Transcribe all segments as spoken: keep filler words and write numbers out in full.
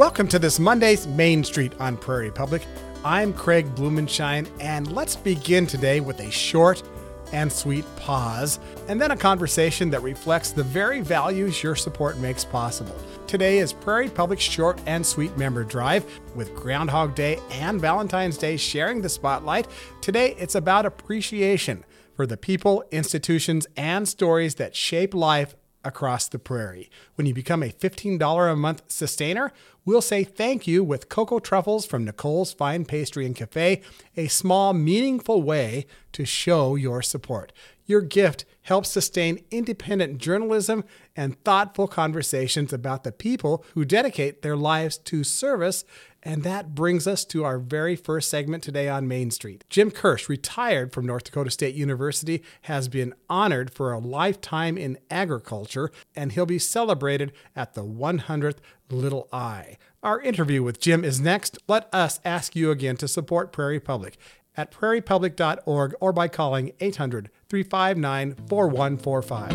Welcome to this Monday's Main Street on Prairie Public. I'm Craig Blumenshine, and let's begin today with a short and sweet pause, and then a conversation that reflects the very values your support makes possible. Today is Prairie Public's short and sweet member drive, with Groundhog Day and Valentine's Day sharing the spotlight. Today it's about appreciation for the people, institutions, and stories that shape life across the prairie. When you become a fifteen dollars a month sustainer, we'll say thank you with cocoa truffles from Nicole's Fine Pastry and Cafe, a small, meaningful way to show your support. Your gift helps sustain independent journalism and thoughtful conversations about the people who dedicate their lives to service. And that brings us to our very first segment today on Main Street. Jim Kirsch, retired from North Dakota State University, has been honored for a lifetime in agriculture, and he'll be celebrated at the one hundredth Little I. Our interview with Jim is next. Let us ask you again to support Prairie Public at prairie public dot org or by calling eight hundred, three five nine, four one four five.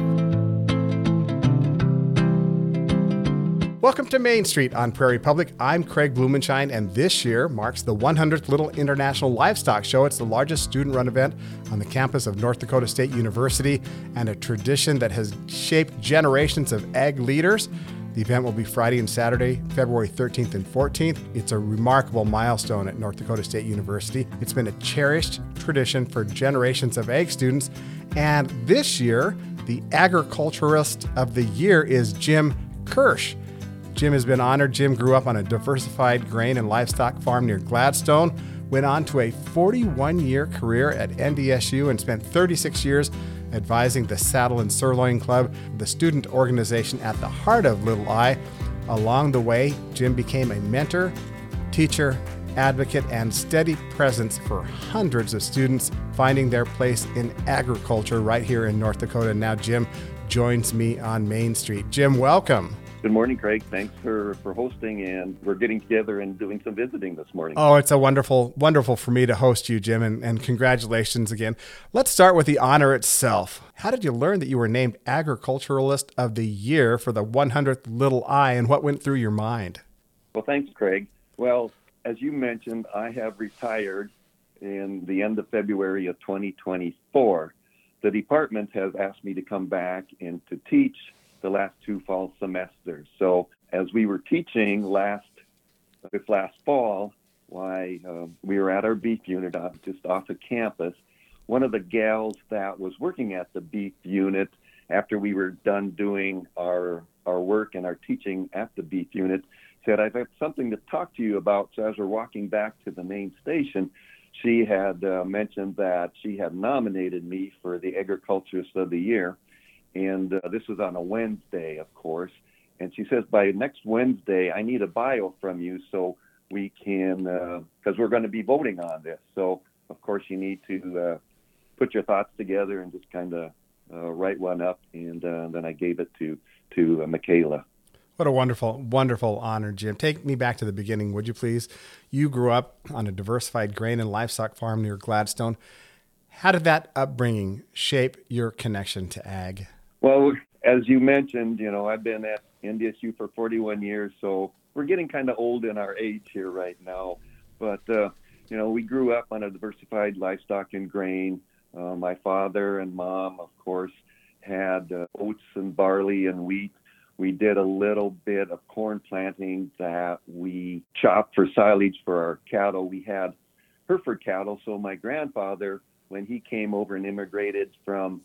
Welcome to Main Street on Prairie Public. I'm Craig Blumenshine, and this year marks the one hundredth Little International Livestock Show. It's the largest student-run event on the campus of North Dakota State University and a tradition that has shaped generations of ag leaders. The event will be Friday and Saturday, February thirteenth and fourteenth. It's a remarkable milestone at North Dakota State University. It's been a cherished tradition for generations of ag students. And this year, the agriculturist of the year is Jim Kirsch. Jim has been honored. Jim grew up on a diversified grain and livestock farm near Gladstone, went on to a forty-one-year career at N D S U and spent thirty-six years advising the Saddle and Sirloin Club, the student organization at the heart of Little I. Along the way, Jim became a mentor, teacher, advocate, and steady presence for hundreds of students finding their place in agriculture right here in North Dakota. Now Jim joins me on Main Street. Jim, welcome. Good morning, Craig. Thanks for, for hosting, and we're getting together and doing some visiting this morning. Oh, it's a wonderful, wonderful for me to host you, Jim, and, and congratulations again. Let's start with the honor itself. How did you learn that you were named Agriculturalist of the Year for the one hundredth Little I, and what went through your mind? Well, thanks, Craig. Well, as you mentioned, I have retired in the end of February of twenty twenty-four. The department has asked me to come back and to teach the last two fall semesters. So as we were teaching last this last fall, why uh, we were at our beef unit off, just off of campus. One of the gals that was working at the beef unit, after we were done doing our our work and our teaching at the beef unit, said, "I've got something to talk to you about." So as we're walking back to the main station, she had uh, mentioned that she had nominated me for the Agriculturist of the Year. And uh, this was on a Wednesday, of course. And she says, by next Wednesday, I need a bio from you so we can, because uh, we're going to be voting on this. So, of course, you need to uh, put your thoughts together and just kind of uh, write one up. And uh, then I gave it to, to uh, Michaela. What a wonderful, wonderful honor, Jim. Take me back to the beginning, would you please? You grew up on a diversified grain and livestock farm near Gladstone. How did that upbringing shape your connection to ag? Well, as you mentioned, you know, I've been at N D S U for forty-one years, so we're getting kind of old in our age here right now. But, uh, you know, we grew up on a diversified livestock and grain. Uh, my father and mom, of course, had uh, oats and barley and wheat. We did a little bit of corn planting that we chopped for silage for our cattle. We had Hereford cattle, so my grandfather, when he came over and immigrated from,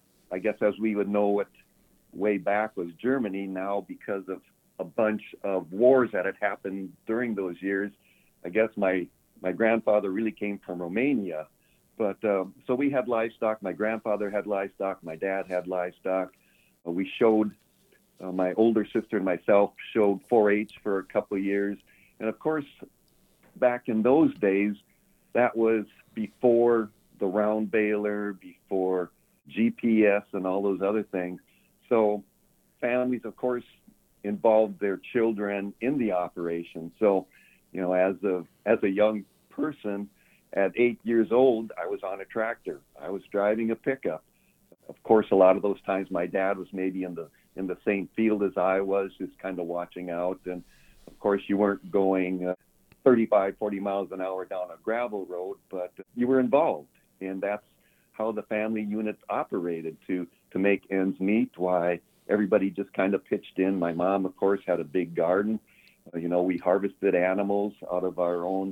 I guess as we would know it way back, was Germany. Now, because of a bunch of wars that had happened during those years, I guess my, my grandfather really came from Romania. But uh, so we had livestock. My grandfather had livestock. My dad had livestock. Uh, we showed, uh, my older sister and myself showed four H for a couple of years. And of course, back in those days, that was before the round baler, before G P S and all those other things. So families, of course, involved their children in the operation. So, you know, as a as a young person at eight years old, I was on a tractor. I was driving a pickup. Of course, a lot of those times my dad was maybe in the in the same field as I was, just kind of watching out. And Of course, you weren't going uh, thirty-five, forty miles an hour down a gravel road, but you were involved. And that's how the family unit operated to, to make ends meet, why everybody just kind of pitched in. My mom, of course, had a big garden. Uh, you know, we harvested animals out of our own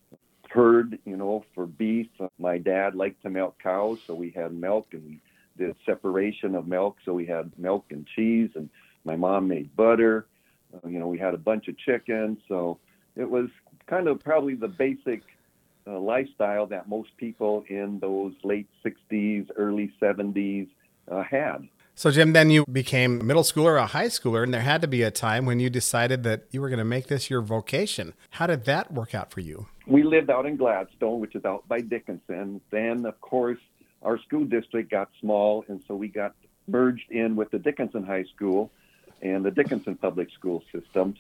herd, you know, for beef. Uh, my dad liked to milk cows, so we had milk, and we did separation of milk, so we had milk and cheese, and my mom made butter. Uh, you know, we had a bunch of chickens, so it was kind of probably the basic uh, lifestyle that most people in those late sixties, early seventies uh, had. So, Jim, then you became a middle schooler, a high schooler, and there had to be a time when you decided that you were going to make this your vocation. How did that work out for you? We lived out in Gladstone, which is out by Dickinson. Then, of course, our school district got small, and so we got merged in with the Dickinson High School and the Dickinson Public School systems.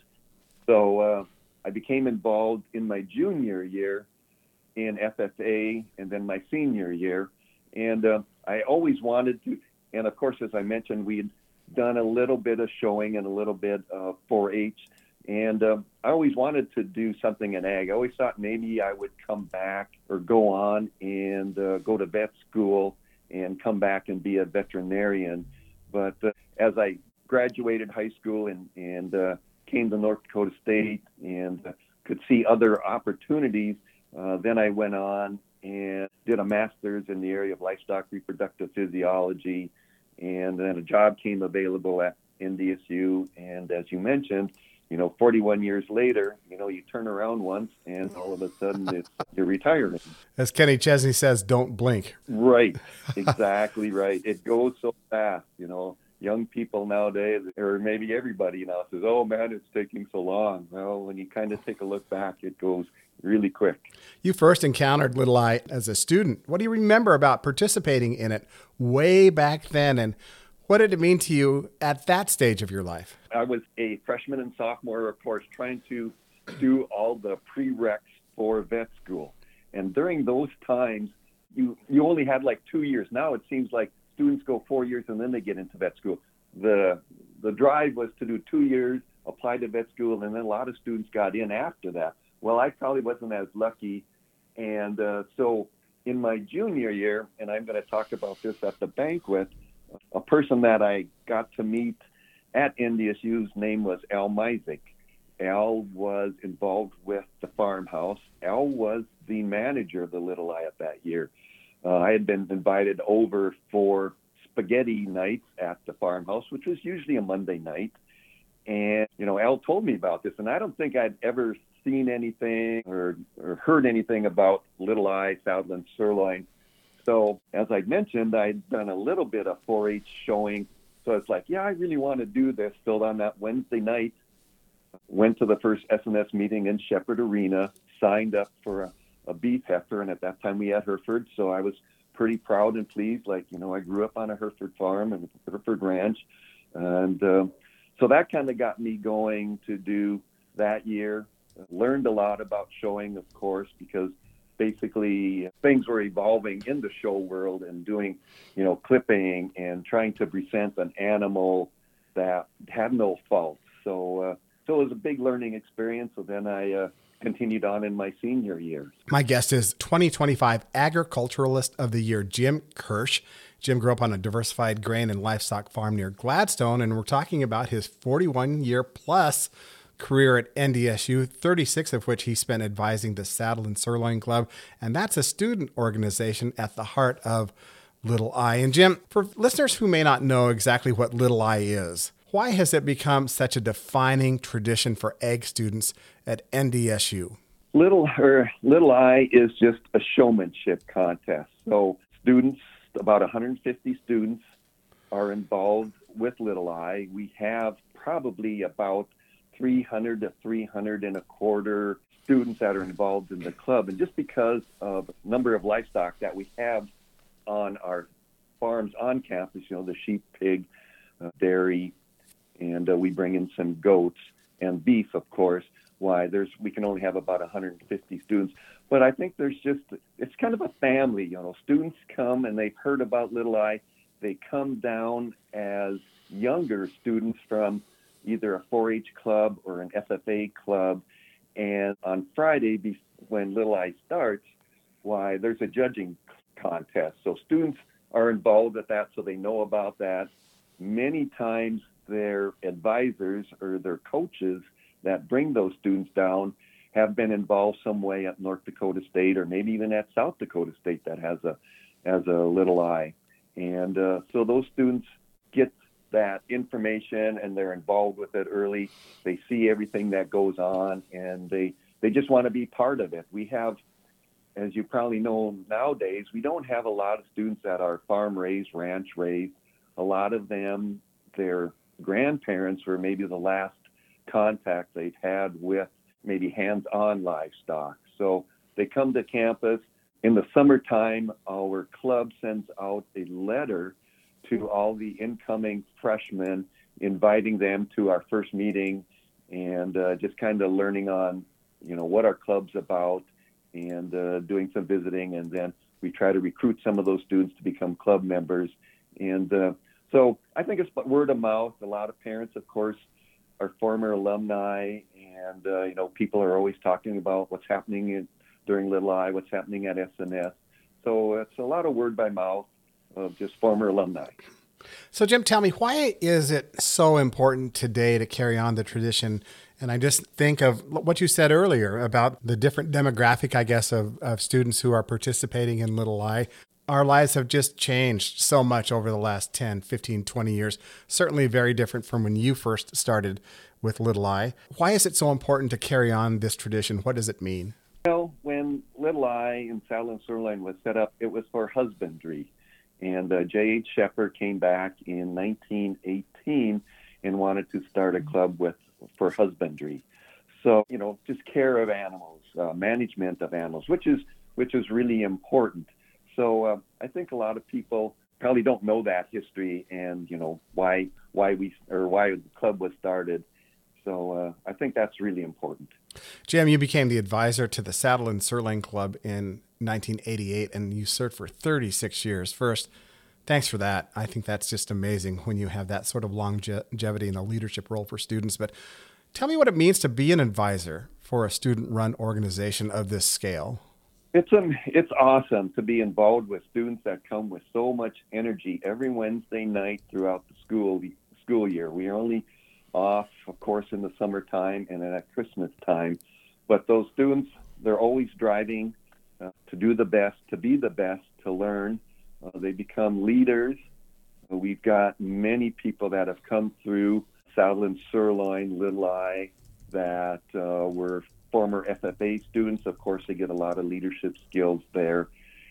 So uh, I became involved in my junior year in F F A and then my senior year. And uh, I always wanted to, and of course, as I mentioned, we had done a little bit of showing and a little bit of four H. And uh, I always wanted to do something in ag. I always thought maybe I would come back or go on and uh, go to vet school and come back and be a veterinarian. But uh, as I graduated high school and, and uh, came to North Dakota State and uh, could see other opportunities, uh, then I went on and did a master's in the area of livestock reproductive physiology. And then a job came available at N D S U. And as you mentioned, you know, forty-one years later, you know, you turn around once and all of a sudden it's, you're retiring. As Kenny Chesney says, don't blink. Right. Exactly right. It goes so fast, you know. Young people nowadays, or maybe everybody now, says, oh, man, it's taking so long. Well, when you kind of take a look back, it goes really quick. You first encountered Little Eye as a student. What do you remember about participating in it way back then, and what did it mean to you at that stage of your life? I was a freshman and sophomore, of course, trying to do all the prereqs for vet school. And during those times, you, you only had like two years. Now it seems like students go four years and then they get into vet school. The the drive was to do two years, apply to vet school, and then a lot of students got in after that. Well, I probably wasn't as lucky. And uh, so in my junior year, and I'm going to talk about this at the banquet, a person that I got to meet at N D S U's name was Al Misick. Al was involved with the farmhouse. Al was the manager of the Little Eye at that year. Uh, I had been invited over for spaghetti nights at the farmhouse, which was usually a Monday night. And, you know, Al told me about this, and I don't think I'd ever seen anything or, or heard anything about Little Eye, Southland Sirloin. So, as I mentioned, I'd done a little bit of four H showing. So it's like, yeah, I really want to do this. So on that Wednesday night, went to the first S N S meeting in Shepherd Arena, signed up for a a beef heifer, and at that time we had Hereford, so I was pretty proud and pleased. Like, you know, I grew up on a Hereford farm and a Hereford ranch, and uh, so that kind of got me going to do that year. Learned a lot about showing, of course, because basically things were evolving in the show world and doing, you know, clipping and trying to present an animal that had no fault. So, uh, so it was a big learning experience. So then I uh, continued on in my senior years. My guest is twenty twenty-five Agriculturalist of the Year, Jim Kirsch. Jim grew up on a diversified grain and livestock farm near Gladstone, and we're talking about his forty-one year plus career at N D S U, thirty-six of which he spent advising the Saddle and Sirloin Club, and that's a student organization at the heart of Little Eye. And Jim, for listeners who may not know exactly what Little Eye is, why has it become such a defining tradition for ag students at N D S U? Little or Little Eye is just a showmanship contest. So students, about one hundred fifty students, are involved with Little Eye. We have probably about three hundred to three hundred and a quarter students that are involved in the club. And just because of the number of livestock that we have on our farms on campus, you know, the sheep, pig, uh, dairy, and uh, we bring in some goats and beef, of course. Why there's we can only have about one hundred fifty students. But I think there's just, it's kind of a family, you know. Students come and they've heard about Little Eye. They come down as younger students from either a four H club or an F F A club. And on Friday, when Little I starts, why there's a judging contest. So students are involved with that, so they know about that. Many times their advisors or their coaches that bring those students down have been involved some way at North Dakota State or maybe even at South Dakota State that has a has a Little I. And uh, so those students get that information and they're involved with it early. They see everything that goes on and they, they just want to be part of it. We have, as you probably know nowadays, we don't have a lot of students that are farm raised, ranch raised. A lot of them, their grandparents were maybe the last contact they've had with maybe hands-on livestock. So they come to campus. In the summertime, our club sends out a letter to all the incoming freshmen, inviting them to our first meeting and uh, just kind of learning on, you know, what our club's about and uh, doing some visiting. And then we try to recruit some of those students to become club members. And uh, so I think it's word of mouth. A lot of parents, of course, are former alumni, and, uh, you know, people are always talking about what's happening in, during Little I, what's happening at S N S. So it's a lot of word by mouth of just former alumni. So, Jim, tell me, why is it so important today to carry on the tradition? And I just think of what you said earlier about the different demographic, I guess, of, of students who are participating in Little I. Our lives have just changed so much over the last ten, fifteen, twenty years, certainly very different from when you first started with Little I. Why is it so important to carry on this tradition? What does it mean? Well, when Little I in Saddle and Sirloin was set up, it was for husbandry. And uh, J H Shepard came back in nineteen eighteen and wanted to start a club with for husbandry. So, you know, just care of animals, uh, management of animals, which is which is really important. So uh, I think a lot of people probably don't know that history and, you know, why why we or why the club was started. So uh, I think that's really important. Jim, you became the advisor to the Saddle and Sirloin Club in nineteen eighty-eight, and you served for thirty-six years. First, thanks for that. I think that's just amazing when you have that sort of longevity in a leadership role for students. But tell me what it means to be an advisor for a student-run organization of this scale. It's um, it's awesome to be involved with students that come with so much energy every Wednesday night throughout the school the school year. We are only off, of course, in the summertime and then at Christmas time. But those students, they're always driving uh, to do the best, to be the best, to learn. Uh, they become leaders. Uh, we've got many people that have come through Saddle and Sirloin, Little I, that uh, were former F F A students. Of course, they get a lot of leadership skills there.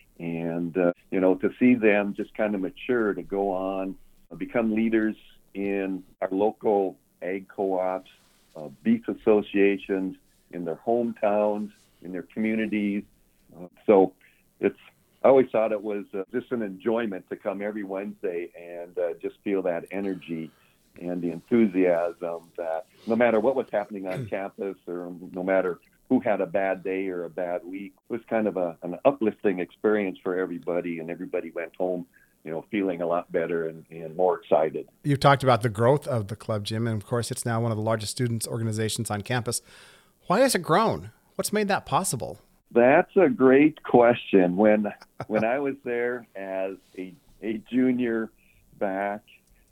And, uh, you know, to see them just kind of mature, to go on, uh, become leaders in our local ag co-ops, uh, beef associations, in their hometowns, in their communities. Uh, so it's, I always thought it was uh, just an enjoyment to come every Wednesday and uh, just feel that energy and the enthusiasm that no matter what was happening on campus or no matter who had a bad day or a bad week, it was kind of a, an uplifting experience for everybody, and everybody went home, you know, feeling a lot better and, and more excited. You talked about the growth of the club, Jim, and of course it's now one of the largest students organizations on campus. Why has it grown? What's made that possible? That's a great question. When when I was there as a, a junior back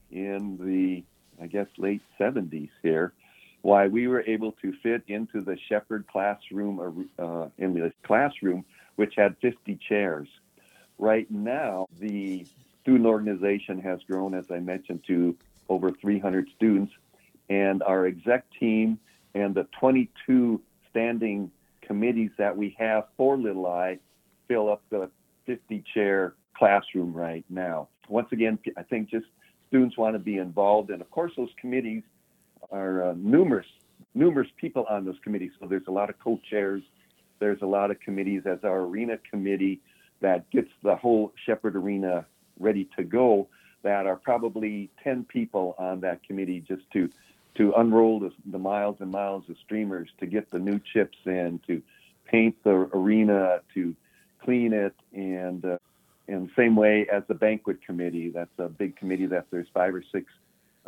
in the, I guess, late seventies here, why we were able to fit into the Shepard classroom, uh, in the classroom, which had fifty chairs. Right now, the student organization has grown, as I mentioned, to over three hundred students, and our exec team and the twenty-two standing committees that we have for Little I fill up the fifty-chair classroom right now. Once again, I think just students want to be involved, and of course, those committees are uh, numerous, numerous people on those committees. So there's a lot of co-chairs. There's a lot of committees, as our arena committee that gets the whole Shepard Arena ready to go, that are probably ten people on that committee just to to unroll the, the miles and miles of streamers, to get the new chips in, to paint the arena, to clean it, and uh, and same way as the banquet committee. That's a big committee that there's five or six uh, people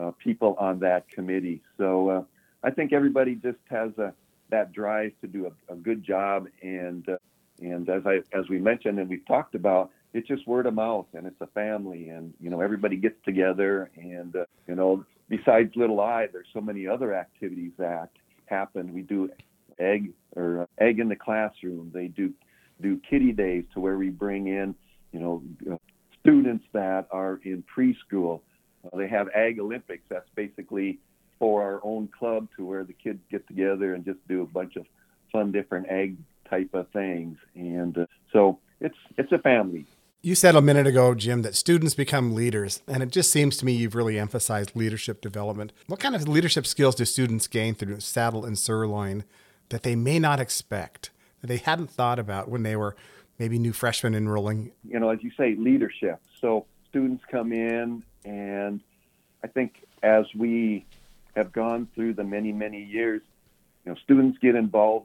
people on that committee. So uh, I think everybody just has a, that drive to do a, a good job. And uh, and as I as we mentioned and we've talked about, it's just word of mouth, and it's a family, and you know everybody gets together. And uh, you know besides Little I, there's so many other activities that happen. We do egg or egg in the classroom. They do do kitty days to where we bring in you know students that are in preschool. Uh, they have Ag Olympics. That's basically for our own club, to where the kids get together and just do a bunch of fun different ag type of things. And uh, so it's it's a family. You said a minute ago, Jim, that students become leaders, and it just seems to me you've really emphasized leadership development. What kind of leadership skills do students gain through Saddle and Sirloin that they may not expect, that they hadn't thought about when they were maybe new freshmen enrolling? You know, as you say, leadership. So students come in, and I think as we have gone through the many, many years, you know, students get involved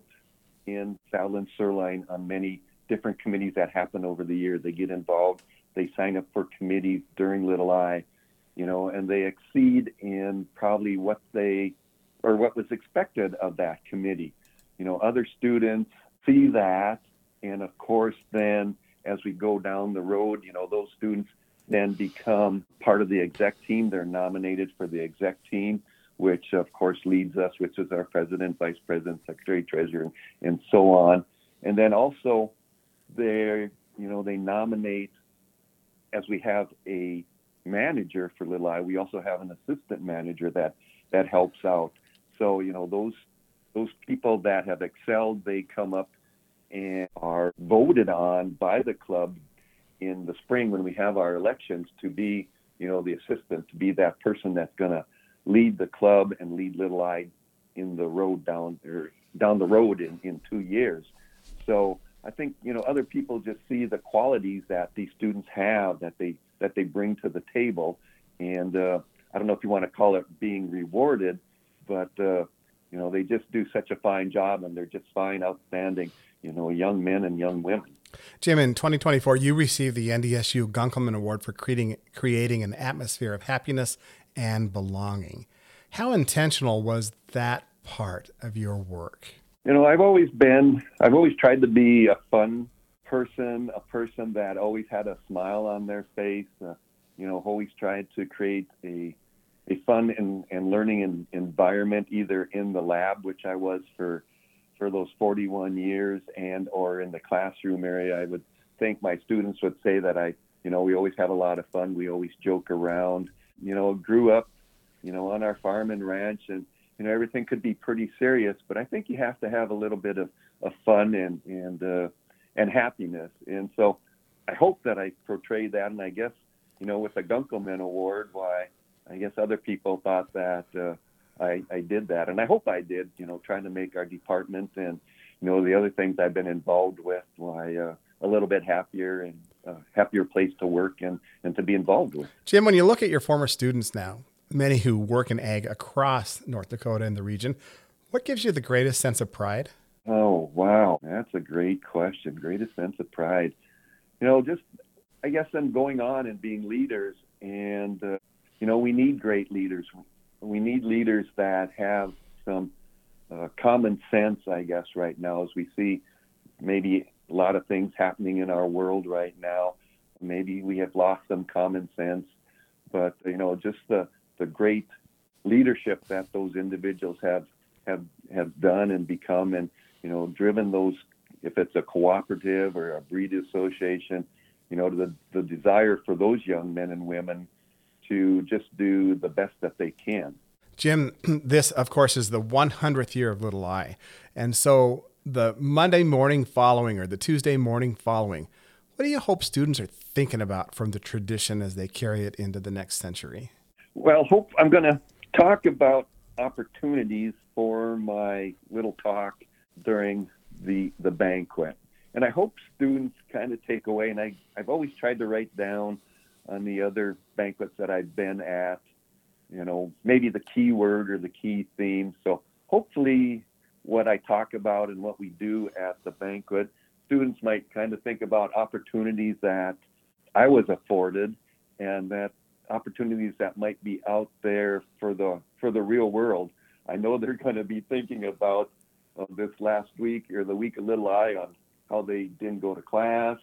in Saddle and Sirloin on many different committees that happen over the year. They get involved, they sign up for committees during Little I, you know, and they exceed in probably what they, or what was expected of that committee. You know, other students see that, and of course then as we go down the road, you know, those students then become part of the exec team. They're nominated for the exec team, which of course leads us, which is our president, vice president, secretary, treasurer, and so on. And then also they, you know, they nominate, as we have a manager for Little I, we also have an assistant manager that, that helps out. So, you know, those, those people that have excelled, they come up and are voted on by the club in the spring when we have our elections to be, you know, the assistant, to be that person that's going to lead the club and lead Little I in the road down or down the road in, in two years. So I think, you know, other people just see the qualities that these students have, that they that they bring to the table. And uh, I don't know if you want to call it being rewarded, but, uh, you know, they just do such a fine job, and they're just fine, outstanding, you know, young men and young women. Jim, in twenty twenty-four, you received the N D S U Gunkelman Award for creating, creating an atmosphere of happiness and belonging. How intentional was that part of your work? You know, I've always been, I've always tried to be a fun person, a person that always had a smile on their face, uh, you know, always tried to create a a fun and, and learning in, environment, either in the lab, which I was for for those forty-one years, and or in the classroom area. I would think my students would say that I, you know, we always have a lot of fun. We always joke around, you know, grew up, you know, on our farm and ranch, and, you know, everything could be pretty serious, but I think you have to have a little bit of, of fun and, and, uh, and happiness. And so I hope that I portrayed that. And I guess, you know, with the Gunkelman Award, why, I guess other people thought that, uh, I, I did that, and I hope I did, you know, trying to make our department and, you know, the other things I've been involved with, why uh, a little bit happier and uh, happier place to work and, and to be involved with. Jim, when you look at your former students now, many who work in ag across North Dakota and the region, what gives you the greatest sense of pride? Oh, wow. That's a great question. Greatest sense of pride. You know, just, I guess, them going on and being leaders, and, uh, you know, we need great leaders. We need leaders that have some uh, common sense, I guess, right now, as we see maybe a lot of things happening in our world right now. Maybe we have lost some common sense, but, you know, just the, the great leadership that those individuals have, have, have done and become, and, you know, driven those, if it's a cooperative or a breed association, you know, the, the desire for those young men and women to just do the best that they can. Jim, this, of course, is the one hundredth year of Little I. And so the Monday morning following or the Tuesday morning following, what do you hope students are thinking about from the tradition as they carry it into the next century? Well, hope I'm going to talk about opportunities for my little talk during the, the banquet. And I hope students kind of take away, and I, I've always tried to write down on the other banquets that I've been at, you know, maybe the key word or the key theme. So hopefully what I talk about and what we do at the banquet, students might kind of think about opportunities that I was afforded, and that opportunities that might be out there for the for the real world. I know they're going to be thinking about uh, this last week or the week of Little Eye on how they didn't go to class,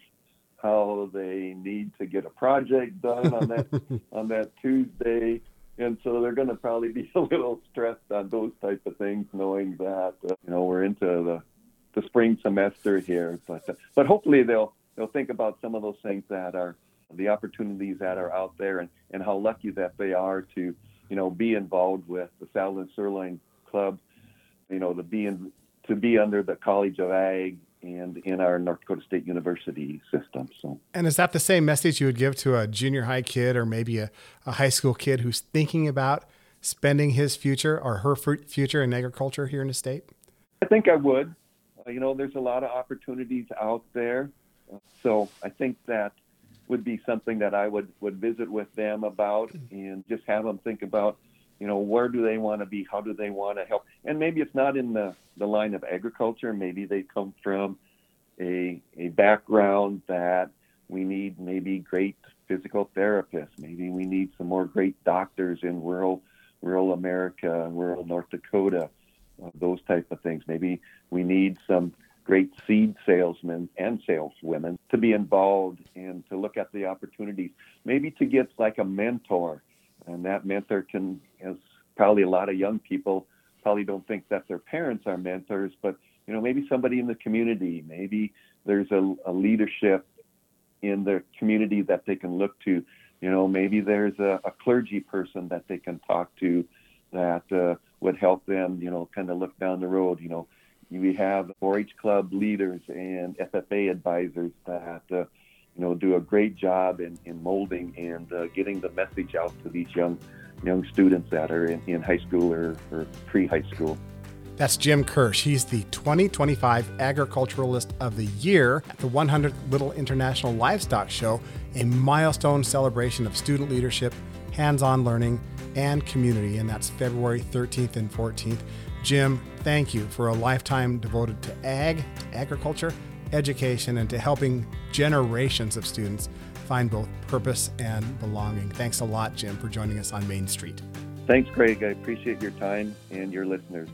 how they need to get a project done on that on that Tuesday. And so they're going to probably be a little stressed on those type of things, knowing that uh, you know we're into the, the spring semester here. But uh, but hopefully they'll they'll think about some of those things that are the opportunities that are out there, and, and how lucky that they are to you know be involved with the Saddle and Sirloin Club, you know, to be in, to be under the College of Ag and in our North Dakota State University system. So, and is that the same message you would give to a junior high kid or maybe a, a high school kid who's thinking about spending his future or her future in agriculture here in the state? I think I would. Uh, you know, there's a lot of opportunities out there. Uh, so I think that would be something that I would, would visit with them about and just have them think about, you know, where do they want to be? How do they want to help? And maybe it's not in the, the line of agriculture. Maybe they come from a a background that we need maybe great physical therapists. Maybe we need some more great doctors in rural rural America, rural North Dakota, uh, those type of things. Maybe we need some great seed salesmen and saleswomen to be involved and to look at the opportunities. Maybe to get like a mentor. And that mentor can, as probably a lot of young people probably don't think that their parents are mentors, but, you know, maybe somebody in the community, maybe there's a, a leadership in the community that they can look to. You know, maybe there's a, a clergy person that they can talk to that uh, would help them, you know, kind of look down the road. You know, we have four H club leaders and F F A advisors that, uh, you know, do a great job in, in molding and uh, getting the message out to these young young students that are in, in high school or, or pre-high school. That's Jim Kirsch. He's the twenty twenty-five Agriculturalist of the Year at the one hundredth Little International Livestock Show, a milestone celebration of student leadership, hands-on learning, and community, and that's February thirteenth and fourteenth. Jim, thank you for a lifetime devoted to ag, agriculture, education, and to helping generations of students find both purpose and belonging. Thanks a lot, Jim, for joining us on Main Street. Thanks, Craig. I appreciate your time and your listeners.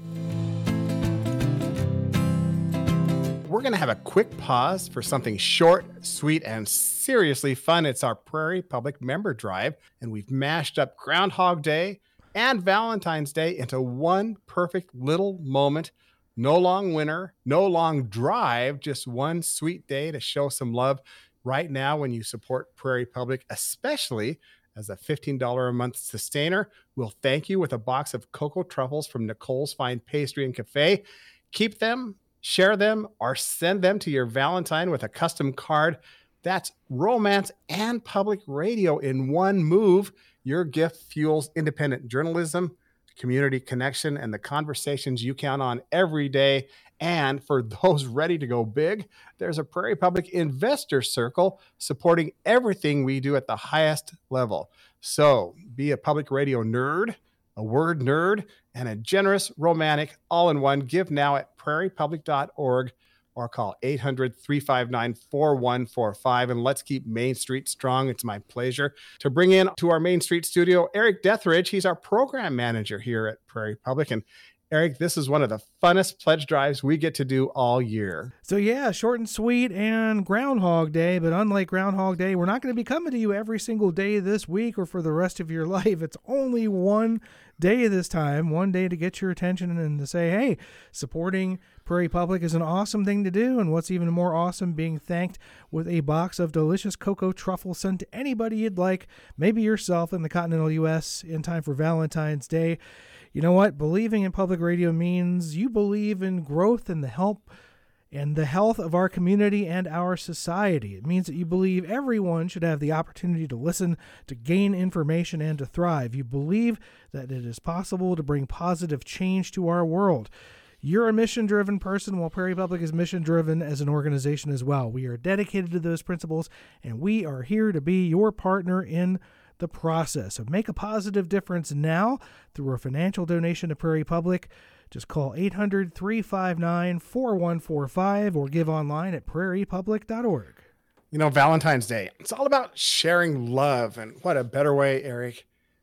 We're going to have a quick pause for something short, sweet, and seriously fun. It's our Prairie Public Member Drive, and we've mashed up Groundhog Day and Valentine's Day into one perfect little moment. No long winter, no long drive, just one sweet day to show some love right now when you support Prairie Public, especially as a fifteen dollars a month sustainer. We'll thank you with a box of cocoa truffles from Nicole's Fine Pastry and Cafe. Keep them, share them, or send them to your Valentine with a custom card. That's romance and public radio in one move. Your gift fuels independent journalism, community connection, and the conversations you count on every day. And for those ready to go big, there's a Prairie Public Investor Circle supporting everything we do at the highest level. So be a public radio nerd, a word nerd, and a generous romantic all in one. Give now at prairie public dot org or call eight hundred, three five nine, four one four five. And let's keep Main Street strong. It's my pleasure to bring in to our Main Street studio, Eric Deathridge. He's our program manager here at Prairie Public. And Eric, this is one of the funnest pledge drives we get to do all year. So yeah, short and sweet and Groundhog Day, but unlike Groundhog Day, we're not going to be coming to you every single day this week or for the rest of your life. It's only one day this time, one day to get your attention and to say, hey, supporting Prairie Public is an awesome thing to do, and what's even more awesome, being thanked with a box of delicious cocoa truffles sent to anybody you'd like, maybe yourself in the continental U S in time for Valentine's Day. You know what? Believing in public radio means you believe in growth and the help and the health of our community and our society. It means that you believe everyone should have the opportunity to listen, to gain information, and to thrive. You believe that it is possible to bring positive change to our world. You're a mission-driven person, while Prairie Public is mission-driven as an organization as well. We are dedicated to those principles, and we are here to be your partner in the process. So make a positive difference now through a financial donation to Prairie Public. Just call eight hundred, three five nine, four one four five or give online at prairie public dot org. You know, Valentine's Day, it's all about sharing love. And what a better way, Eric,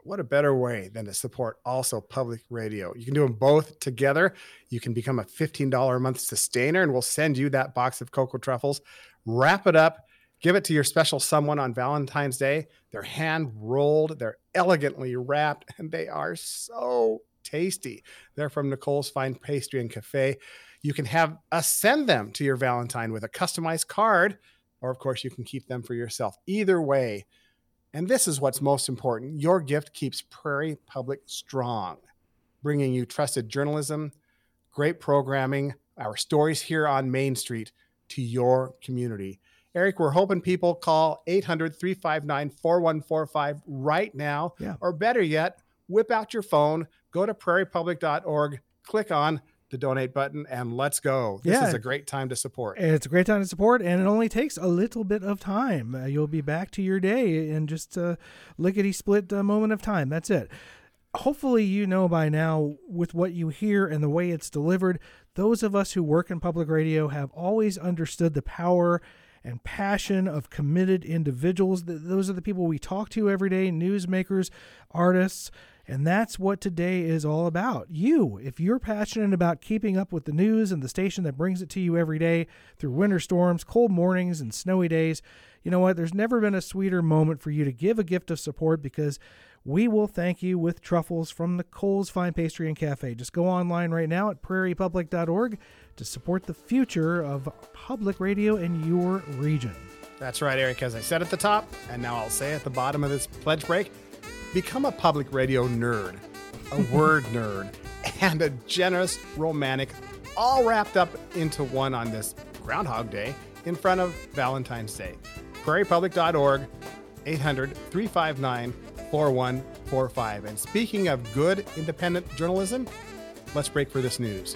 What a better way than to support also public radio. You can do them both together. You can become a fifteen dollars a month sustainer, and we'll send you that box of cocoa truffles. Wrap it up. Give it to your special someone on Valentine's Day. They're hand rolled. They're elegantly wrapped, and they are so tasty. They're from Nicole's Fine Pastry and Cafe. You can have us send them to your Valentine with a customized card, or of course you can keep them for yourself. Either way. And this is what's most important. Your gift keeps Prairie Public strong, bringing you trusted journalism, great programming, our stories here on Main Street to your community. Eric, we're hoping people call eight hundred, three five nine, four one four five right now. Yeah. Or better yet, whip out your phone, go to prairie public dot org, click on the donate button, and let's go. This Yeah. is a great time to support. It's a great time to support, and it only takes a little bit of time. Uh, you'll be back to your day in just a lickety-split uh, moment of time. That's it. Hopefully you know by now, with what you hear and the way it's delivered, those of us who work in public radio have always understood the power and passion of committed individuals. Those are the people we talk to every day, newsmakers, artists, and that's what today is all about. You, if you're passionate about keeping up with the news and the station that brings it to you every day through winter storms, cold mornings, and snowy days, you know what? There's never been a sweeter moment for you to give a gift of support, because we will thank you with truffles from Nicole's Fine Pastry and Cafe. Just go online right now at prairie public dot org to support the future of public radio in your region. That's right, Eric. As I said at the top, and now I'll say at the bottom of this pledge break, become a public radio nerd, a word nerd, and a generous romantic, all wrapped up into one on this Groundhog Day in front of Valentine's Day. prairie public dot org, eight hundred, three five nine, four one four five. And speaking of good independent journalism, let's break for this news.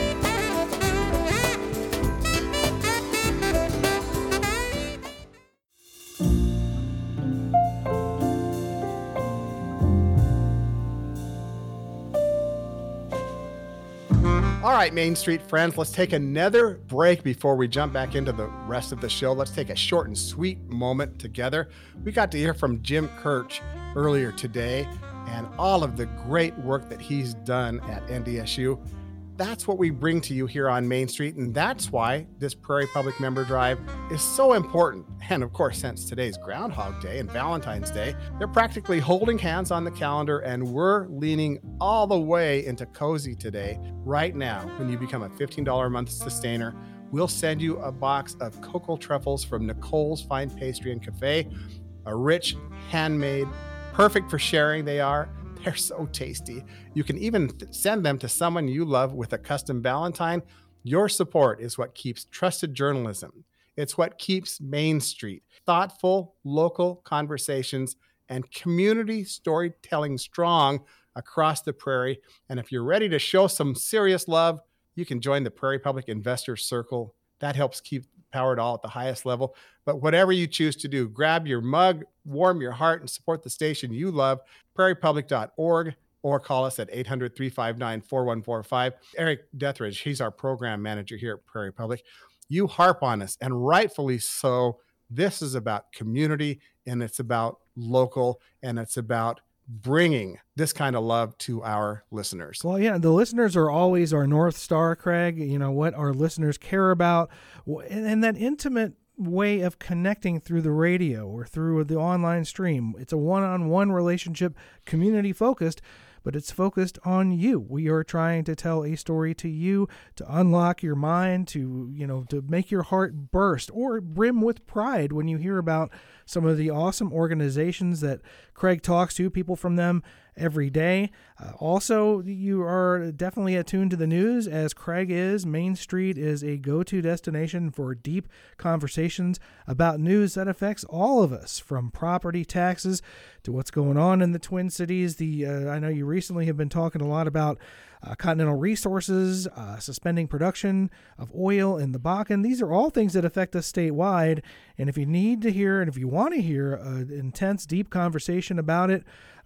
All right, Main Street friends, let's take another break before we jump back into the rest of the show. Let's take a short and sweet moment together. We got to hear from Jim Kirch earlier today and all of the great work that he's done at N D S U. That's what we bring to you here on Main Street, and that's why this Prairie Public Member Drive is so important. And of course, since today's Groundhog Day and Valentine's Day, they're practically holding hands on the calendar, and we're leaning all the way into cozy today. Right now, when you become a fifteen dollars a month sustainer, we'll send you a box of cocoa truffles from Nicole's Fine Pastry and Cafe, a rich, handmade, perfect for sharing they are. They're so tasty. You can even th- send them to someone you love with a custom Valentine. Your support is what keeps trusted journalism. It's what keeps Main Street, thoughtful local conversations and community storytelling strong across the prairie. And if you're ready to show some serious love, you can join the Prairie Public Investor Circle. That helps keep Power it all at the highest level. But whatever you choose to do, grab your mug, warm your heart, and support the station you love, prairie public dot org, or call us at eight hundred, three five nine, four one four five. Eric Dethridge, he's our program manager here at Prairie Public. You harp on us, and rightfully so. This is about community, and it's about local, and it's about bringing this kind of love to our listeners. Well, yeah, the listeners are always our North Star, Craig. You know, what our listeners care about, and, and that intimate way of connecting through the radio or through the online stream. It's a one-on-one relationship, community focused, but it's focused on you. We are trying to tell a story to you, to unlock your mind, to, you know, to make your heart burst or brim with pride when you hear about some of the awesome organizations that Craig talks to, people from them every day. Uh, also, you are definitely attuned to the news, as Craig is. Main Street is a go-to destination for deep conversations about news that affects all of us, from property taxes to what's going on in the Twin Cities. The uh, I know you recently have been talking a lot about uh, Continental Resources, uh, suspending production of oil in the Bakken. These are all things that affect us statewide. And if you need to hear, and if you want to hear an intense, deep conversation about it,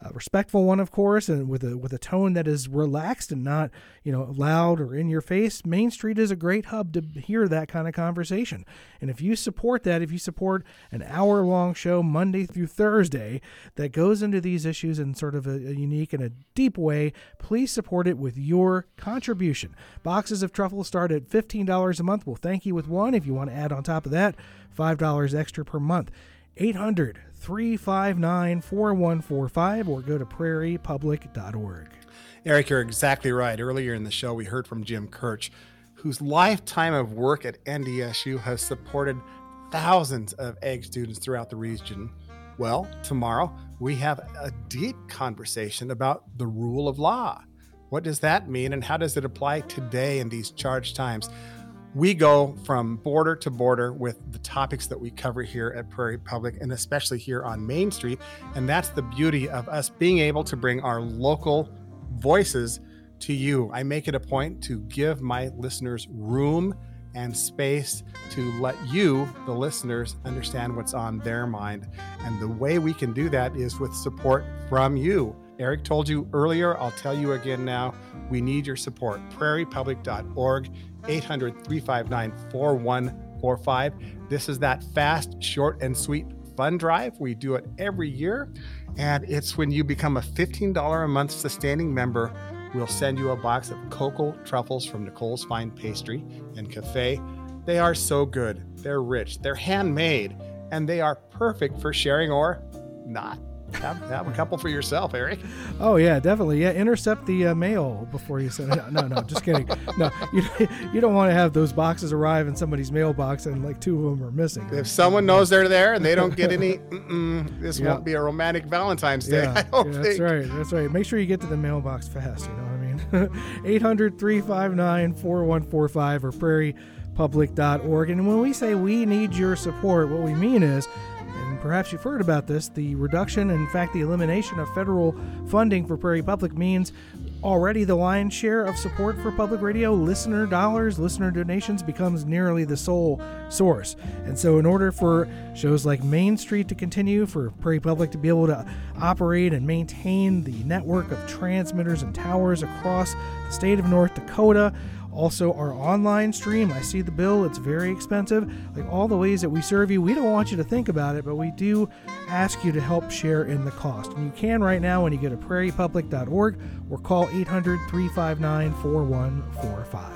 a respectful one, of course, and with a with a tone that is relaxed and not, you know, loud or in your face. Main Street is a great hub to hear that kind of conversation. And if you support that, if you support an hour-long show Monday through Thursday that goes into these issues in sort of a, a unique and a deep way, please support it with your contribution. Boxes of truffles start at fifteen dollars a month. We'll thank you with one. If you want to add on top of that, five dollars extra per month. eight hundred, three five nine, four one four five or go to prairie public dot org. Eric, you're exactly right. Earlier in the show, we heard from Jim Kirch, whose lifetime of work at N D S U has supported thousands of egg students throughout the region. Well, tomorrow we have a deep conversation about the rule of law. What does that mean, and how does it apply today in these charged times? We go from border to border with the topics that we cover here at Prairie Public, and especially here on Main Street. And that's the beauty of us being able to bring our local voices to you. I make it a point to give my listeners room and space to let you, the listeners, understand what's on their mind. And the way we can do that is with support from you. Eric told you earlier, I'll tell you again now, we need your support. prairie public dot org, eight hundred, three five nine, four one four five. This is that fast, short, and sweet fund drive. We do it every year, and it's when you become a fifteen dollars a month sustaining member, we'll send you a box of cocoa truffles from Nicole's Fine Pastry and Cafe. They are so good. They're rich. They're handmade, and they are perfect for sharing or not. Have, have a couple for yourself, Eric. Oh, yeah, definitely. Yeah, intercept the uh, mail before you send it out. No, no, just kidding. No, you, you don't want to have those boxes arrive in somebody's mailbox and like two of them are missing. If someone knows they're there and they don't get any, this yeah. won't be a romantic Valentine's Day, yeah, I don't yeah, think. That's right, that's right. Make sure you get to the mailbox fast, you know what I mean? eight hundred, three five nine, four one four five or prairie public dot org. And when we say we need your support, what we mean is, and perhaps you've heard about this, the reduction, in fact, the elimination of federal funding for Prairie Public means already the lion's share of support for public radio, listener dollars, listener donations, becomes nearly the sole source. And so in order for shows like Main Street to continue, for Prairie Public to be able to operate and maintain the network of transmitters and towers across the state of North Dakota, also our online stream, I see the bill, it's very expensive. Like all the ways that we serve you, we don't want you to think about it, but we do ask you to help share in the cost. And you can right now when you go to prairie public dot org or call eight hundred, three five nine, four one four five.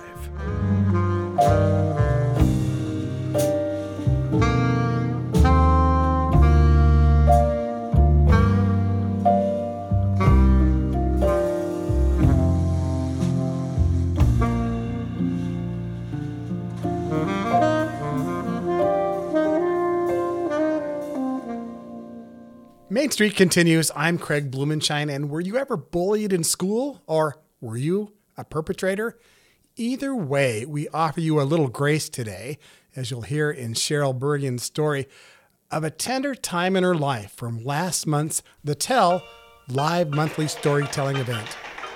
Main Street continues. I'm Craig Blumenshine, and were you ever bullied in school, or were you a perpetrator? Either way, we offer you a little grace today, as you'll hear in Cheryl Bergen's story of a tender time in her life from last month's The Tell live monthly storytelling event.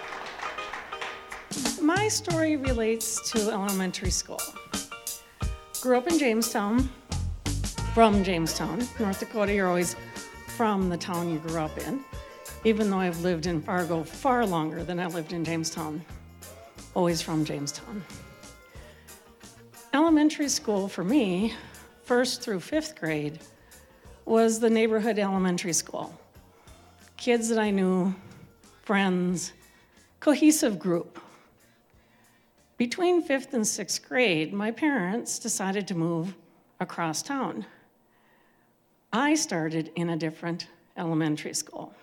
My story relates to elementary school. Grew up in Jamestown, from Jamestown, North Dakota. You're always from the town you grew up in, even though I've lived in Fargo far longer than I lived in Jamestown. Always from Jamestown. Elementary school for me, first through fifth grade, was the neighborhood elementary school. Kids that I knew, friends, cohesive group. Between fifth and sixth grade, my parents decided to move across town. I started in a different elementary school.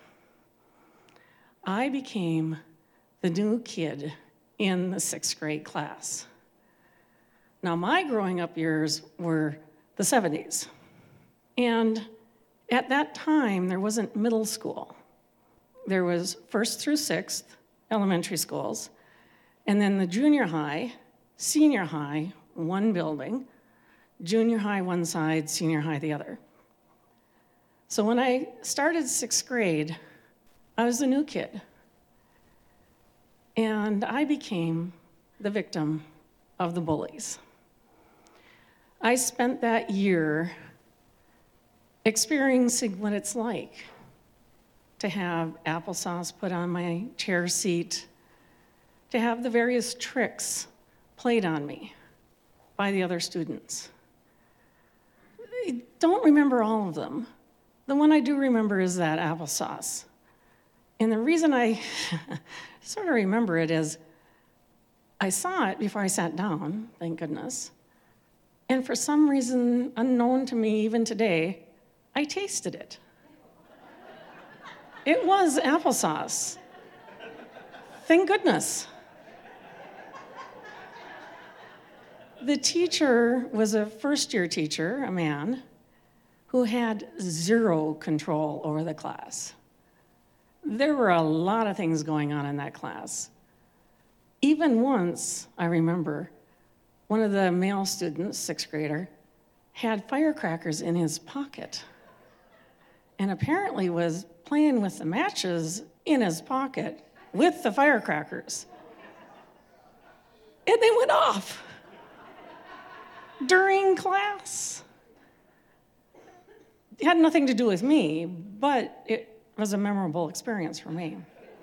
I became the new kid in the sixth grade class. Now, my growing up years were the seventies. And at that time, there wasn't middle school. There was first through sixth elementary schools, and then the junior high, senior high, one building, junior high one side, senior high the other. So when I started sixth grade, I was the new kid. And I became the victim of the bullies. I spent that year experiencing what it's like to have applesauce put on my chair seat, to have the various tricks played on me by the other students. I don't remember all of them. The one I do remember is that applesauce. And the reason I sort of remember it is I saw it before I sat down, thank goodness. And for some reason unknown to me even today, I tasted it. It was applesauce. Thank goodness. The teacher was a first-year teacher, a man, who had zero control over the class. There were a lot of things going on in that class. Even once, I remember, one of the male students, sixth grader, had firecrackers in his pocket and apparently was playing with the matches in his pocket with the firecrackers. And they went off during class. It had nothing to do with me, but it was a memorable experience for me.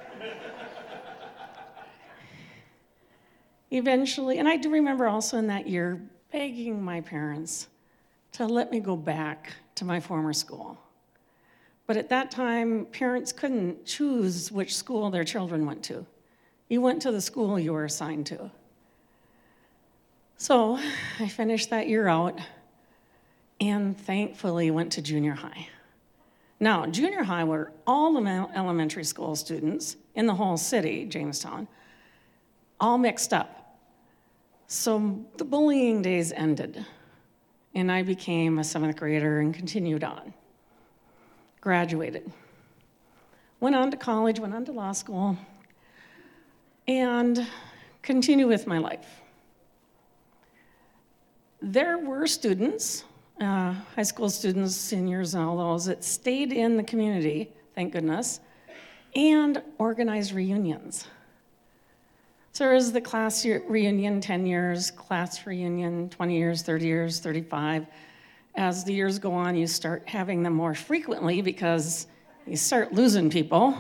Eventually, and I do remember also in that year begging my parents to let me go back to my former school. But at that time, parents couldn't choose which school their children went to. You went to the school you were assigned to. So I finished that year out and thankfully went to junior high. Now, junior high were all the elementary school students in the whole city, Jamestown, all mixed up. So the bullying days ended, and I became a seventh grader and continued on. Graduated. Went on to college, went on to law school, and continued with my life. There were students, uh, high school students, seniors, and all those that stayed in the community, thank goodness, and organized reunions. So there was the class reunion, ten years, class reunion, twenty years, thirty years, thirty-five. As the years go on, you start having them more frequently because you start losing people.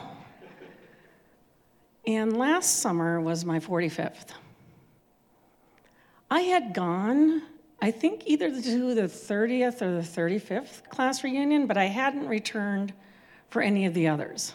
And last summer was my forty-fifth. I had gone, I think, either to the thirtieth or the thirty-fifth class reunion, but I hadn't returned for any of the others.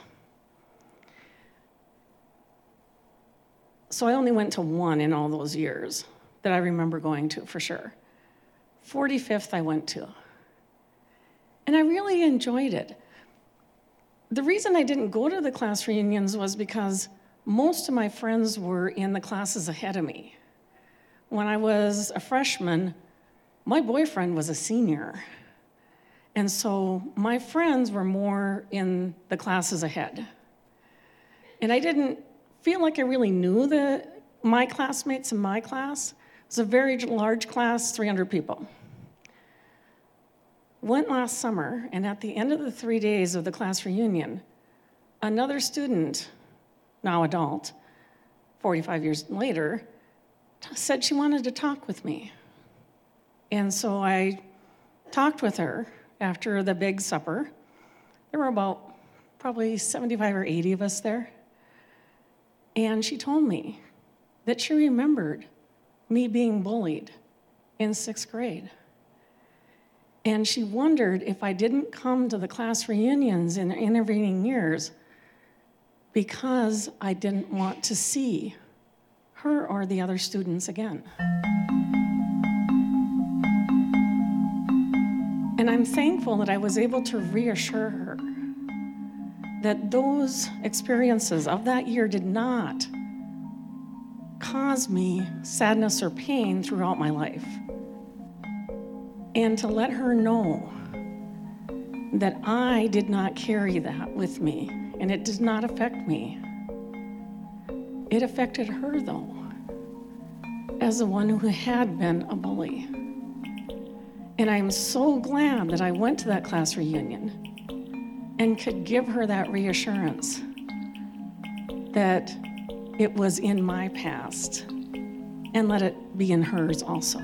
So I only went to one in all those years that I remember going to for sure. forty-fifth I went to. And I really enjoyed it. The reason I didn't go to the class reunions was because most of my friends were in the classes ahead of me. When I was a freshman, my boyfriend was a senior. And so my friends were more in the classes ahead. And I didn't feel like I really knew the, my classmates in my class. It was a very large class, three hundred people. Went last summer, and at the end of the three days of the class reunion, another student, now adult, forty-five years later, t- said she wanted to talk with me. And so I talked with her after the big supper. There were about probably seventy-five or eighty of us there. And she told me that she remembered me being bullied in sixth grade. And she wondered if I didn't come to the class reunions in the intervening years because I didn't want to see her or the other students again. And I'm thankful that I was able to reassure her that those experiences of that year did not cause me sadness or pain throughout my life. And to let her know that I did not carry that with me, and it did not affect me. It affected her, though, as the one who had been a bully. And I'm so glad that I went to that class reunion and could give her that reassurance that it was in my past and let it be in hers also.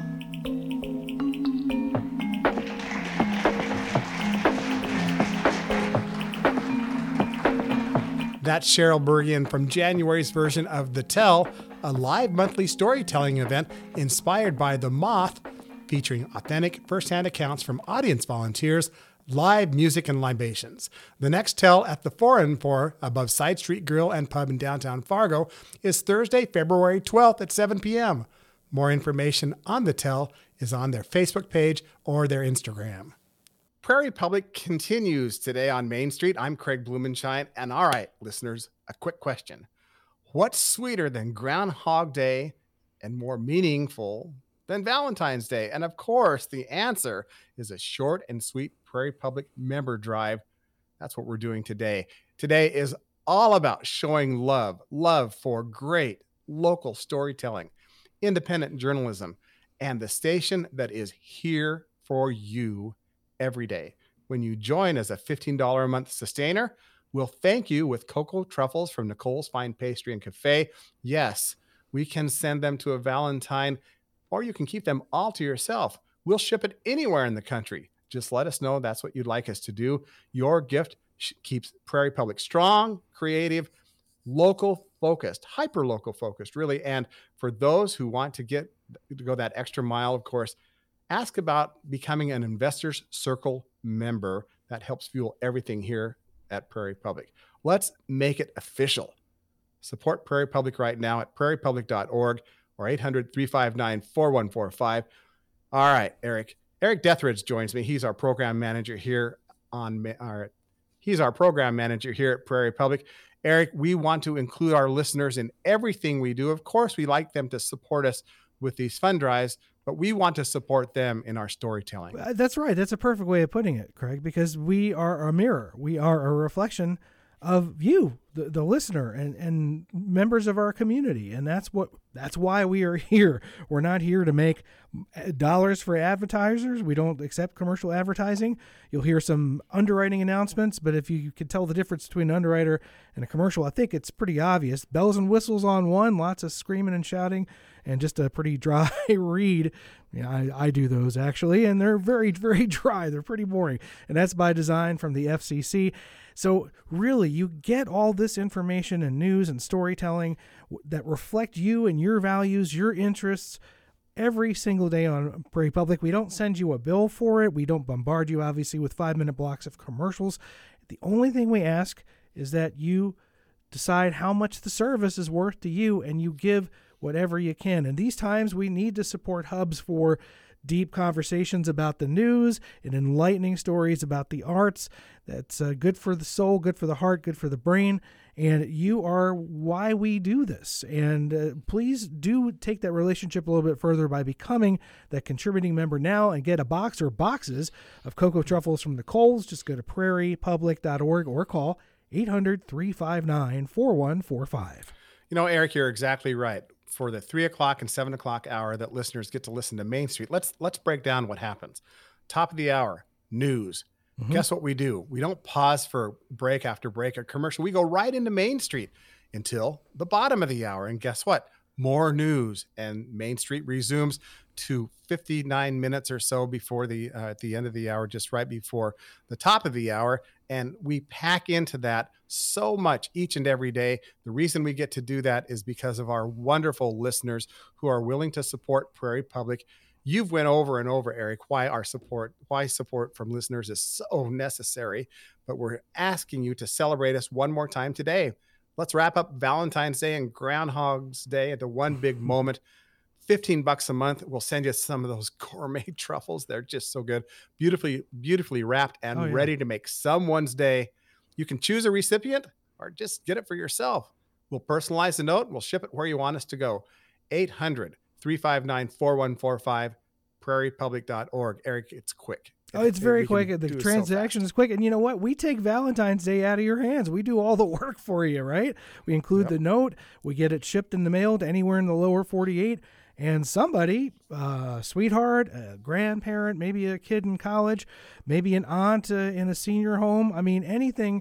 That's Cheryl Bergian from January's version of The Tell, a live monthly storytelling event inspired by The Moth, featuring authentic first-hand accounts from audience volunteers, live music, and libations. The next Tell at the four and four above Side Street Grill and Pub in downtown Fargo is Thursday, February twelfth at seven p.m. More information on The Tell is on their Facebook page or their Instagram. Prairie Public continues today on Main Street. I'm Craig Blumenshine. And all right, listeners, a quick question. What's sweeter than Groundhog Day and more meaningful than Valentine's Day? And of course, the answer is a short and sweet Prairie Public member drive. That's what we're doing today. Today is all about showing love, love for great local storytelling, independent journalism, and the station that is here for you every day. When you join as a fifteen dollars a month sustainer, we'll thank you with cocoa truffles from Nicole's Fine Pastry and Cafe. Yes, we can send them to a Valentine, or you can keep them all to yourself. We'll ship it anywhere in the country. Just let us know that's what you'd like us to do. Your gift keeps Prairie Public strong, creative, local focused, hyper local focused, really. And for those who want to get to go that extra mile, of course, ask about becoming an Investors Circle member. That helps fuel everything here at Prairie Public. Let's make it official. Support Prairie Public right now at prairie public dot org or eight hundred, three five nine, four one four five. All right, Eric. Eric Deathridge joins me. He's our program manager here on our, he's our program manager here at Prairie Public. Eric, we want to include our listeners in everything we do. Of course, we like them to support us with these fund drives, but we want to support them in our storytelling. That's right. That's a perfect way of putting it, Craig, because we are a mirror. We are a reflection of you, the, the listener, and, and members of our community. And that's what that's why we are here. We're not here to make dollars for advertisers. We don't accept commercial advertising. You'll hear some underwriting announcements, but if you could tell the difference between an underwriter and a commercial, I think it's pretty obvious. Bells and whistles on one, lots of screaming and shouting, and just a pretty dry read. Yeah, I, I do those actually, and they're very, very dry. They're pretty boring. And that's by design from the F C C. So really, you get all this information and news and storytelling that reflect you and your values, your interests, every single day on Prairie Public. We don't send you a bill for it. We don't bombard you, obviously, with five-minute blocks of commercials. The only thing we ask is that you decide how much the service is worth to you, and you give whatever you can. And these times, we need to support hubs for deep conversations about the news and enlightening stories about the arts. That's uh, good for the soul, good for the heart, good for the brain. And you are why we do this. And uh, please do take that relationship a little bit further by becoming that contributing member now and get a box or boxes of cocoa truffles from Nicole's. Just go to prairie public dot org or call eight hundred, three five nine, four one four five. You know, Eric, you're exactly right. For the three o'clock and seven o'clock hour that listeners get to listen to Main Street, let's let's break down what happens. Top of the hour, news. Mm-hmm. Guess what we do? We don't pause for break after break or commercial. We go right into Main Street until the bottom of the hour. And guess what? More news, and Main Street resumes to fifty-nine minutes or so before the uh, at the end of the hour, just right before the top of the hour. And we pack into that so much each and every day. The reason we get to do that is because of our wonderful listeners who are willing to support Prairie Public. You've went over and over, Eric, why our support, why support from listeners is so necessary. But we're asking you to celebrate us one more time today. Let's wrap up Valentine's Day and Groundhog's Day into one big moment. fifteen bucks a month. We'll send you some of those gourmet truffles. They're just so good. Beautifully, beautifully wrapped and oh, yeah. ready to make someone's day. You can choose a recipient or just get it for yourself. We'll personalize the note and we'll ship it where you want us to go. eight hundred, three five nine, four one four five, prairie public dot org. Eric, it's quick. Oh, it's very quick. The transaction is quick. And you know what? We take Valentine's Day out of your hands. We do all the work for you, right? We include yep. the note. We get it shipped in the mail to anywhere in the lower forty-eight. And somebody, a sweetheart, a grandparent, maybe a kid in college, maybe an aunt uh, in a senior home. I mean, anything,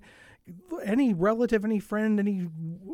any relative, any friend, any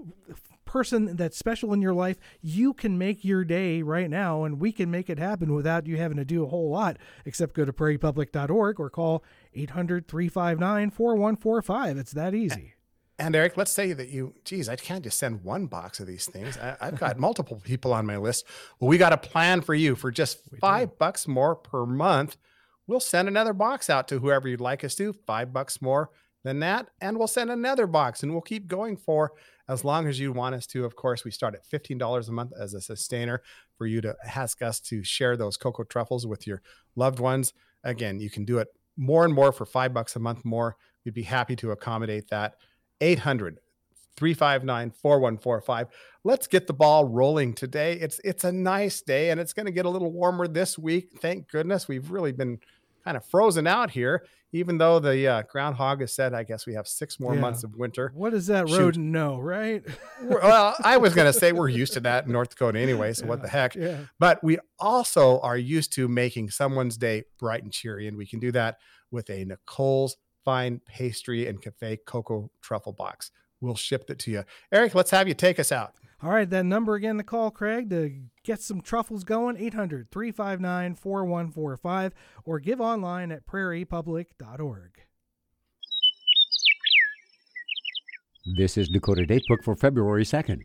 person that's special in your life, you can make your day right now, and we can make it happen without you having to do a whole lot, except go to prairie public dot org or call eight hundred, three five nine, four one four five. It's that easy. And Eric, let's say that you, geez, I can't just send one box of these things. I, I've got multiple people on my list. Well, we got a plan for you. For just five bucks more per month, we'll send another box out to whoever you'd like us to. Five bucks more than that, and we'll send another box, and we'll keep going for as long as you want us to. Of course, we start at fifteen dollars a month as a sustainer for you to ask us to share those cocoa truffles with your loved ones. Again, you can do it more and more for five bucks a month more. We'd be happy to accommodate that. eight hundred, three five nine, four one four five. Let's get the ball rolling today. It's it's a nice day, and it's going to get a little warmer this week. Thank goodness. We've really been kind of frozen out here, even though the uh, groundhog has said, I guess we have six more Yeah. months of winter. What does that Shoot. rodent know, right? Well, I was going to say we're used to that in North Dakota anyway, so what the heck. Yeah. But we also are used to making someone's day bright and cheery, and we can do that with a Nicole's Fine Pastry and Cafe Cocoa Truffle Box. We'll ship it to you. Eric, let's have you take us out. All right, that number again to call, Craig, to get some truffles going, eight hundred, three five nine, four one four five, or give online at prairie public dot org. This is Dakota Datebook for February second.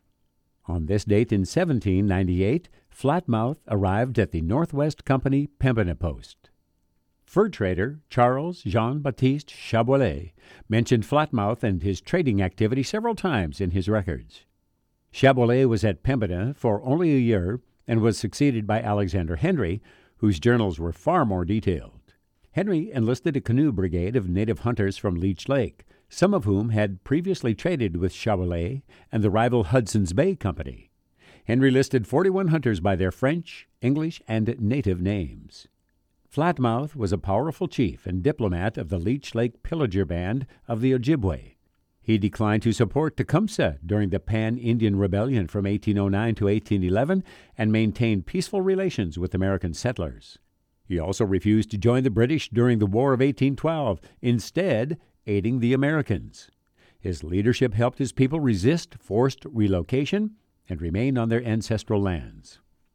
On this date in seventeen ninety-eight, Flatmouth arrived at the Northwest Company Pembina Post. Fur trader Charles Jean-Baptiste Chaboilez mentioned Flatmouth and his trading activity several times in his records. Chaboilez was at Pembina for only a year and was succeeded by Alexander Henry, whose journals were far more detailed. Henry enlisted a canoe brigade of native hunters from Leech Lake, some of whom had previously traded with Chaboilez and the rival Hudson's Bay Company. Henry listed forty-one hunters by their French, English, and native names. Flatmouth was a powerful chief and diplomat of the Leech Lake Pillager Band of the Ojibwe. He declined to support Tecumseh during the Pan-Indian Rebellion from eighteen oh nine to eighteen eleven and maintained peaceful relations with American settlers. He also refused to join the British during the War of eighteen twelve, instead aiding the Americans. His leadership helped his people resist forced relocation and remain on their ancestral lands.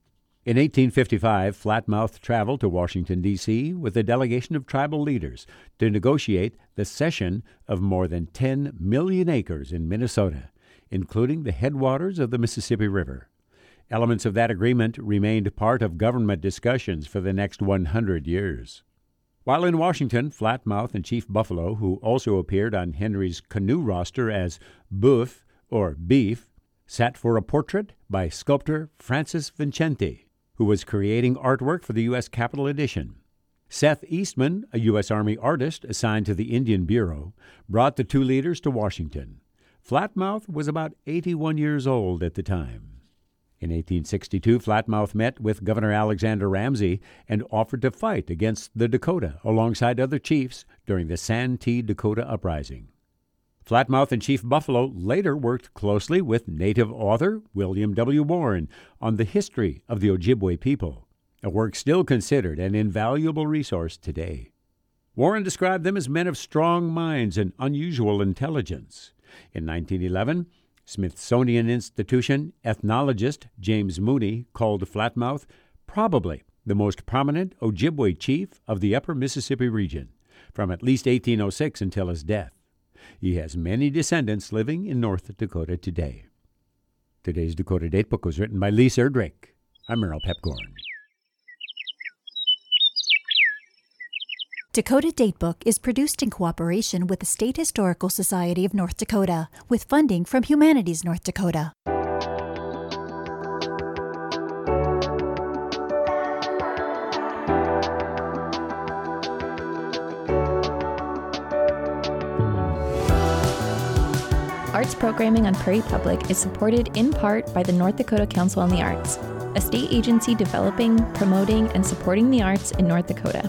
In eighteen fifty-five, Flatmouth traveled to Washington, D C with a delegation of tribal leaders to negotiate the cession of more than ten million acres in Minnesota, including the headwaters of the Mississippi River. Elements of that agreement remained part of government discussions for the next one hundred years. While in Washington, Flatmouth and Chief Buffalo, who also appeared on Henry's canoe roster as Boeuf or Beef, sat for a portrait by sculptor Francis Vincenti, who was creating artwork for the U S Capitol edition. Seth Eastman, a U S Army artist assigned to the Indian Bureau, brought the two leaders to Washington. Flatmouth was about eighty-one years old at the time. In eighteen sixty-two, Flatmouth met with Governor Alexander Ramsey and offered to fight against the Dakota alongside other chiefs during the Santee Dakota Uprising. Flatmouth and Chief Buffalo later worked closely with native author William W. Warren on the history of the Ojibwe people, a work still considered an invaluable resource today. Warren described them as men of strong minds and unusual intelligence. In nineteen eleven, Smithsonian Institution ethnologist James Mooney called Flatmouth probably the most prominent Ojibwe chief of the upper Mississippi region, from at least eighteen oh six until his death. He has many descendants living in North Dakota today. Today's Dakota Datebook was written by Lisa Erdrich. I'm Merrill Pepcorn. Dakota Datebook is produced in cooperation with the State Historical Society of North Dakota, with funding from Humanities North Dakota. Arts programming on Prairie Public is supported in part by the North Dakota Council on the Arts, a state agency developing, promoting, and supporting the arts in North Dakota.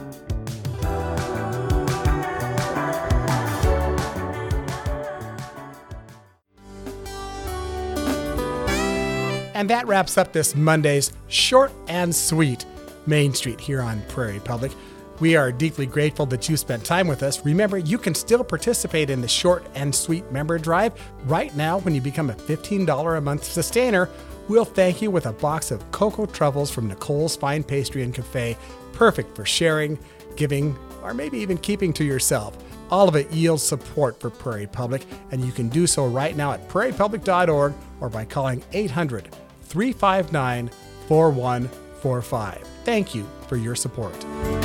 And that wraps up this Monday's short and sweet Main Street here on Prairie Public. We are deeply grateful that you spent time with us. Remember, you can still participate in the short and sweet member drive. Right now, when you become a fifteen dollars a month sustainer, we'll thank you with a box of cocoa truffles from Nicole's Fine Pastry and Cafe, perfect for sharing, giving, or maybe even keeping to yourself. All of it yields support for Prairie Public, and you can do so right now at prairie public dot org or by calling eight hundred, three five nine, four one four five. Thank you for your support.